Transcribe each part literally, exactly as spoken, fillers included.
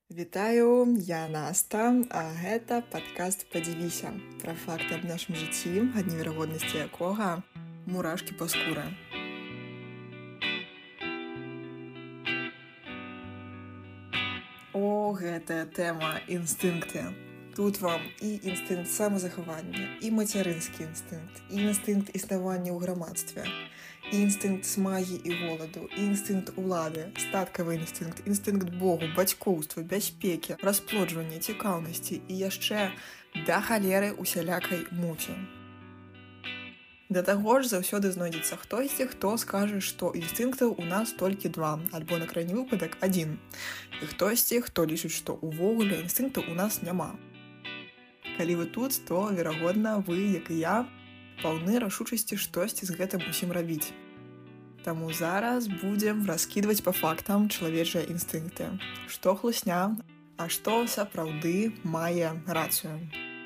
Вітаю, я Наста, а гэта падкаст «Падзівіся» пра факты аб нашым жыцці, ад неверагоднасці якога мурашкі па скуры. О, гэтая тэма інстынкты. Тут вам і інстынкт самазахавання, і мацярынскі інстынкт, і інстынкт існавання ў грамадстве, і інстынкт смагі і голаду, і інстынкт улады, статкавы інстынкт, інстынкт Богу, бацькоўства, бяспекі, расплоджвання, цікаўнасці і яшчэ да халеры усялякай муці. Да таго ж заўсёды знойдзецца хтосьці, хто скажа, што інстынктаў у нас толькі два, альбо на крайні выпадак адзін. І хтосьці, хто лічыць, што ўвогуле інстынктаў у нас няма. Калі вы тут, то, верагодна, вы, як і я, паўны рашучасці штосьці з гэтым усім рабіць. Таму зараз будзем раскідваць па фактам чалавечыя інстынкты. Што хлусня, а што сапраўды мае рацыю.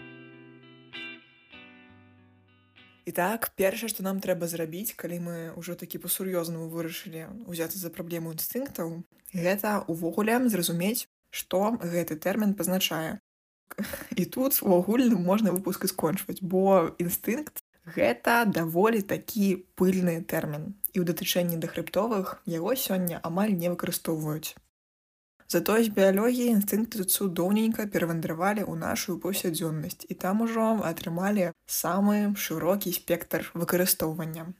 І так, першае, што нам трэба зрабіць, калі мы ўжо такі па-сур'ёзнаму вырашылі ўзяцца за праблему інстынктаў, гэта ўвогуле зразумець, што гэты тэрмін пазначае. І тут у агульным можна выпуск і скончваць, бо інстынкт — гэта даволі такі пыльны тэрмін. І ў датычэнні да хрыбтовых яго сёння амаль не выкарыстоўваюць. Затое з біялогіі інстынкты цудоўненька перавандравалі ў нашу паўсядзённасць і там ужо атрымалі самы шырокі спектр выкарыстоўвання.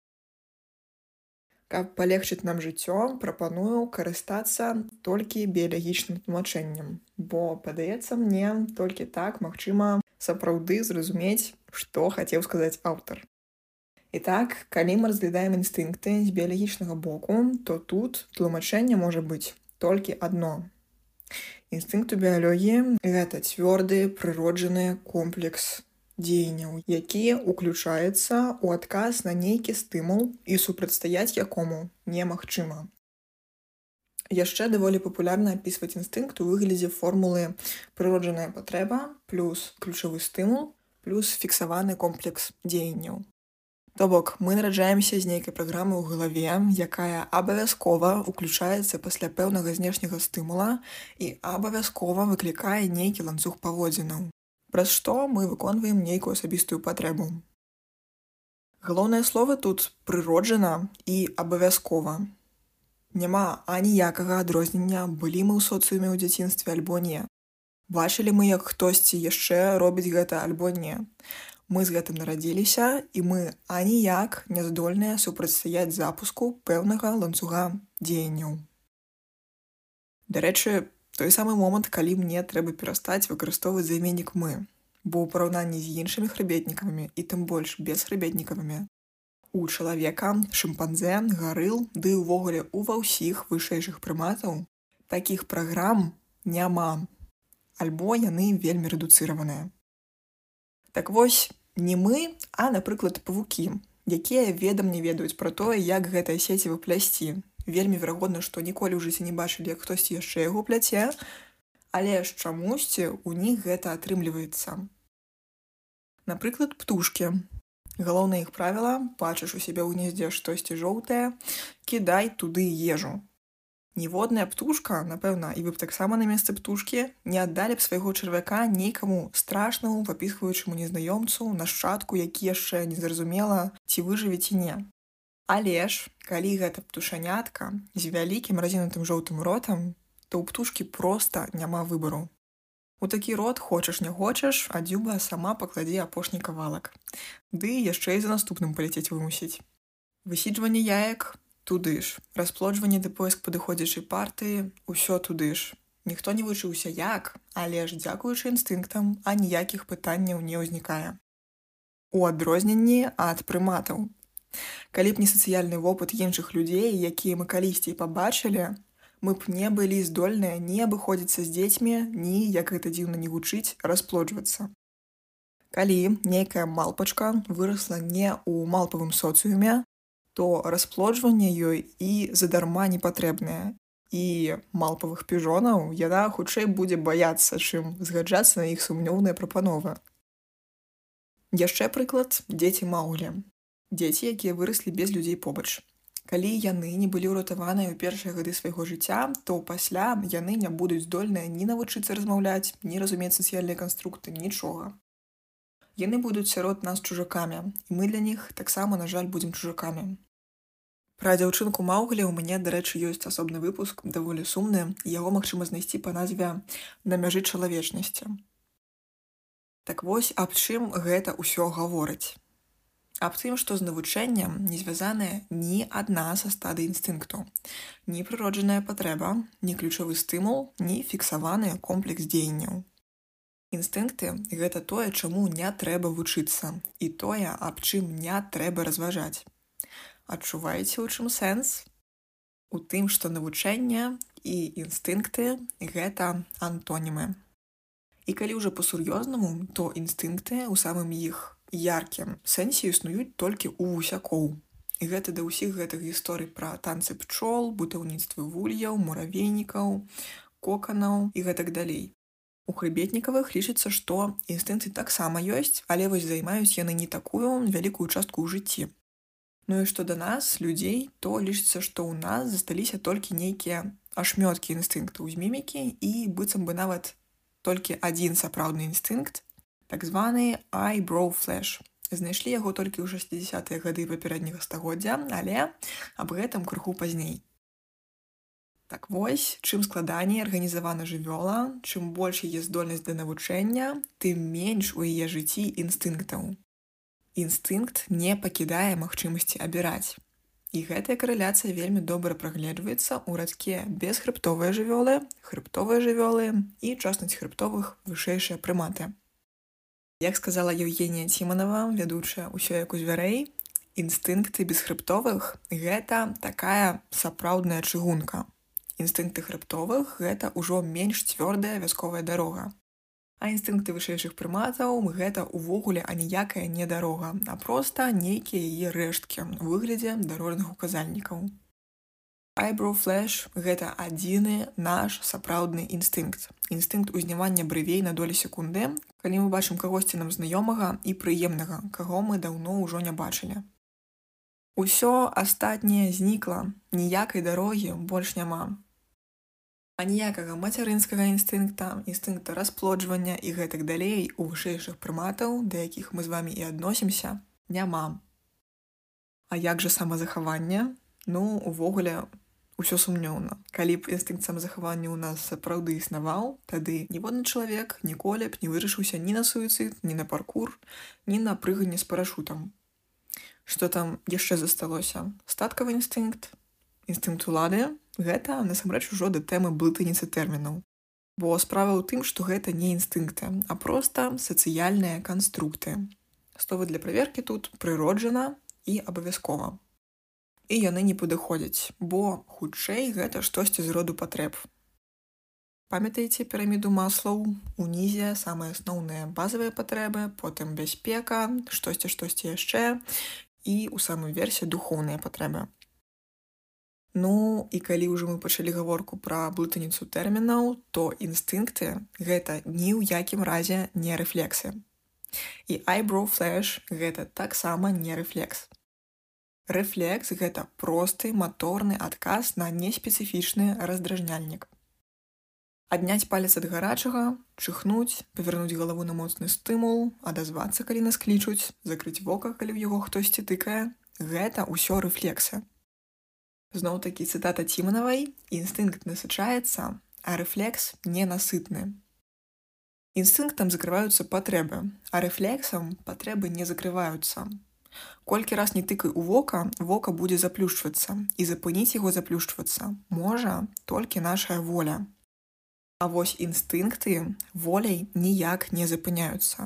Каб палегчыць нам жыццё, прапаную карыстацца толькі біялагічным тлумачэннем, бо, падаецца мне, толькі так магчыма сапраўды зразумець, што хацеў сказаць аўтар. І так, калі мы разглядаем інстынкты з біялагічнага боку, то тут тлумачэнне можа быць толькі адно. Інстынкт у біялогіі — гэта цвёрды, прыроджаны комплекс дзеянняў, які ўключаецца ў адказ на нейкі стымул і супрацьстаяць якому немагчыма. Яшчэ даволі папулярна апісваць інстынкт у выглядзе формулы прыроджаная патрэба плюс ключавы стымул плюс фіксаваны комплекс дзеянняў. То бок, мы нараджаемся з нейкай праграмы ў галаве, якая абавязкова ўключаецца пасля пэўнага знешняга стымула і абавязкова выклікае нейкі ланцуг паводзінаў, праз што мы выконваем нейкую асабістую патрэбу. Галоўныя словы тут прыроджана і абавязкова. Няма аніякага адрознення, былі мы ў соцыуме ў дзяцінстве альбо не. Бачылі мы, як хтосьці яшчэ робіць гэта альбо не. Мы з гэтым нарадзіліся, і мы аніяк не здольныя супрацьстаяць запуску пэўнага ланцуга дзеянняў. Дарэчы, той самы момант, калі мне трэба перастаць выкарыстоўваць займеннік «мы», бо ў параўнанні з іншымі хрыбетнікавымі і тым больш бесхрыбетнікавымі, у чалавека, шымпанзэ, гарыл, ды ўвогуле у ва ўсіх вышэйшых прыматаў такіх праграм няма, альбо яны вельмі рэдуцыраваныя. Так вось, не мы, а, напрыклад, павукі, якія ведам не ведаюць пра тое, як гэтае сеціва плясці. Вельмі верагодна, што ніколі ў жыцці не бачылі, як хтосьці яшчэ яго пляце, але ж чамусьці ў них гэта атрымліваецца. Напрыклад, птушкі. Галоўнае іх правіла — бачыш у сябе ў гнездзе штосьці жоўтае, кідай туды ежу. Ніводная птушка, напэўна, і вы б таксама на месцы птушкі, не аддалі б свайго чарвяка нейкаму страшнаму, папіхваючаму незнаёмцу, нашчадку, які яшчэ не зразумела, ці выжыве ці не. Але ж, калі гэта птушанятка з вялікім разінутым жоўтым ротам, то ў птушкі проста няма выбару. У такі рот, хочаш не хочаш, а дзюба сама пакладзе апошні кавалак. Ды яшчэ і за наступным паляцець вымусіць. Высіджванне яек — туды ж. Расплоджванне ды поіск падыходзячай партыі — усё туды ж. Ніхто не вучыўся як, але ж дзякуючы інстынктам аніякіх пытанняў не ўзнікае. У адрозненні ад прыматаў. Калі б не сацыяльны вопыт іншых людзей, якія мы калісьці пабачылі, мы б не былі здольныя ні абыходзіцца з дзецьмі, ні, як гэта дзіўна не гучыць, расплоджвацца. Калі нейкая малпачка вырасла не ў малпавым соцыуме, то расплоджванне ёй і задарма не патрэбнае. І малпавых піжонаў яна хутчэй будзе баяцца, чым згаджацца на іх сумнёўныя прапановы. Яшчэ прыклад — дзеці Маўглі. Дзеці, якія выраслі без людзей побач. Калі яны не былі ўратаваныя ў першыя гады свайго жыцця, то пасля яны не будуць здольныя ні навучыцца размаўляць, ні разумець сацыяльныя канструкты, нічога. Яны будуць сярод нас чужакамі, і мы для них таксама, на жаль, будзем чужакамі. Пра дзяўчынку Маўглі ў мяне, дарэчы, ёсць асобны выпуск, даволі сумны, яго магчыма знайсці па назве «На мяжы чалавечнасці». Так вось, аб чым гэта ўсё гаворыць. Аб тым, што з навучэннем не звязаная ні адна са стадый інстынкту, ні прыроджаная патрэба, ні ключавы стымул, ні фіксаваны комплекс дзеянняў. Інстынкты – гэта тое, чаму не трэба вучыцца, і тое, аб чым не трэба разважаць. Адчуваеце, у чым сэнс? У тым, што навучэнне і інстынкты – гэта антонімы. І калі ўжо па-сур'ёзнаму, то інстынкты ў самым іх яркім сэнсе існуюць толькі ў гусякоў. І гэта да ўсіх гэтых гісторый пра танцы пчол, будаўніцтва вульяў, муравейнікаў, коканаў і гэтак далей. У хрыбетнікавых лічыцца, што інстынкты таксама ёсць, але вось займаюць яны не такую вялікую частку ў жыцці. Ну і што да нас, людзей, то лічыцца, што ў нас засталіся толькі нейкія ашмёткі інстынктаў з мімікі і быццам бы нават толькі адзін сапраўдны інстынкт, так званы eyebrow flash. Знайшлі яго толькі ў шэсцідзесятыя гады папярэдняга стагоддзя, але аб гэтым крыху пазней. Так вось, чым складаней арганізавана жывёла, чым больш яе здольнасць да навучэння, тым менш у яе жыцці інстынктаў. Інстынкт не пакідае магчымасці абіраць. І гэтая карэляцыя вельмі добра прагледжваецца ў радке бесхрыбтовыя жывёлы, хрыбтовыя жывёлы і частнасць хрыбтовых вышэйшыя прыматы. Як сказала Еўгенія Ціманова, вядучая «Усё як у звярэй», інстынкты бесхрыбтовых – гэта такая сапраўдная чыгунка. Інстынкты хрыбтовых – гэта ўжо менш цвёрдая вясковая дарога. А інстынкты вышэйшых прыматаў – гэта ўвогуле аніякая не дарога, а проста нейкія яе рэшткі ў выглядзе дарожных указальнікаў. Eyebrow flash – гэта адзіны наш сапраўдны інстынкт. Інстынкт узнімання брывей на долі секунды, калі мы бачым кагосьці нам знаёмага і прыемнага, каго мы даўно ўжо не бачылі. Усё астатняе знікла, ніякай дарогі больш няма. Аніякага мацярынскага інстынкта, інстынкта расплоджвання і гэтак далей у вышэйшых прыматаў, да якіх мы з вамі і адносімся, няма. А як жа самазахаванне? Ну, увогуле, усё сумнеўна. Калі б інстынкт самазахавання ў нас сапраўды існаваў, тады ніводны чалавек ніколі б не вырашыўся ні на суіцыд, ні на паркур, ні на прыганне з парашутам. Што там яшчэ засталося? Статкавы інстынкт, інстынкт улады – гэта, насамрэч, ужо да тэмы блытаніцы тэрмінаў. Бо справа ў тым, што гэта не інстынкты, а проста сацыяльныя канструкты. Словы для праверкі тут прыроджана і абавязкова. І яны не падыходзяць, бо, хутчэй, гэта штосьці з роду патрэб. Памятаеце піраміду Маслоў? Унізе самыя асноўныя базавыя патрэбы, потым бяспека, штосьці, штосьці яшчэ, і ў самым версе духоўныя патрэбы. Ну, і калі ўжо мы пачалі гаворку пра блытаніцу тэрмінаў, то інстынкты – гэта ні ў якім разе не рэфлексы. І eyebrow flash – гэта таксама не рэфлекс. Рэфлекс – гэта просты маторны адказ на неспецыфічны раздражняльнік. Адняць палец ад гарачага, чыхнуць, павярнуць галаву на моцны стымул, адазвацца, калі нас клічуць, закрыць вока, калі ў яго хтосьці тыкае – гэта ўсё рэфлексы. Зноў-такі цытата Ціманавай: «Інстынкт насычаецца, а рэфлекс ненасытны». Інстынктам закрываюцца патрэбы, а рэфлексам патрэбы не закрываюцца. Колькі раз не тыкай у вока, вока будзе заплюшчвацца, і запыніць яго заплюшчвацца можа толькі нашая воля. А вось інстынкты воляй ніяк не запыняюцца.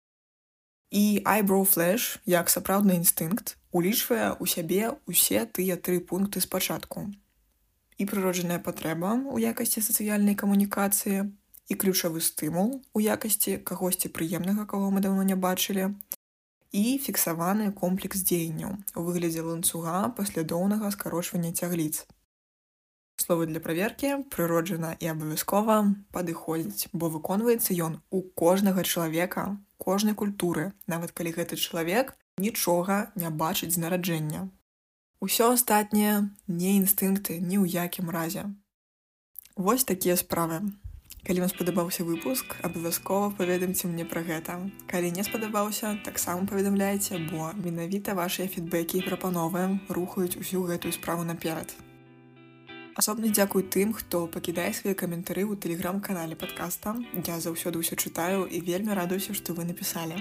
І eyebrow flash, як сапраўдны інстынкт, улічвае ў сябе ўсе тыя тры пункты спачатку. І прыроджаная патрэба ў якасці сацыяльнай камунікацыі, і ключавы стымул у якасці кагосьці прыемнага, каго мы даўно не бачылі, і фіксаваны комплекс дзеянняў у выглядзе ланцуга паслядоўнага скарочвання цягліц. Словы для праверкі прыроджана і абавязкова падыходзіць, бо выконваецца ён у кожнага чалавека, кожнай культуры, нават калі гэты чалавек нічога не бачыць з нараджэння. Усё астатняе не інстынкты ні ў якім разе. Вось такія справы. Калі вам спадабаўся выпуск, абавязкова паведамце мне пра гэта. Калі не спадабаўся, таксама паведамляйце, бо менавіта вашыя фідбэкі і прапановы рухаюць усю гэтую справу наперад. Асобна дзякуй тым, хто пакідае свае каментары ў тэлеграм-канале падкаста. Я заўсёды ўсё чытаю і вельмі радуюся, што вы напісалі.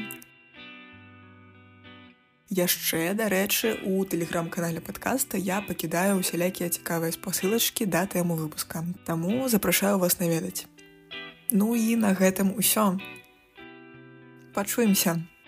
Яшчэ, дарэчы, у тэлеграм-канале падкаста я пакідаю усялякія цікавыя спасылачкі да тэмы выпуска, таму запрашаю вас наведаць. Ну і на гэтым усё. Пачуемся!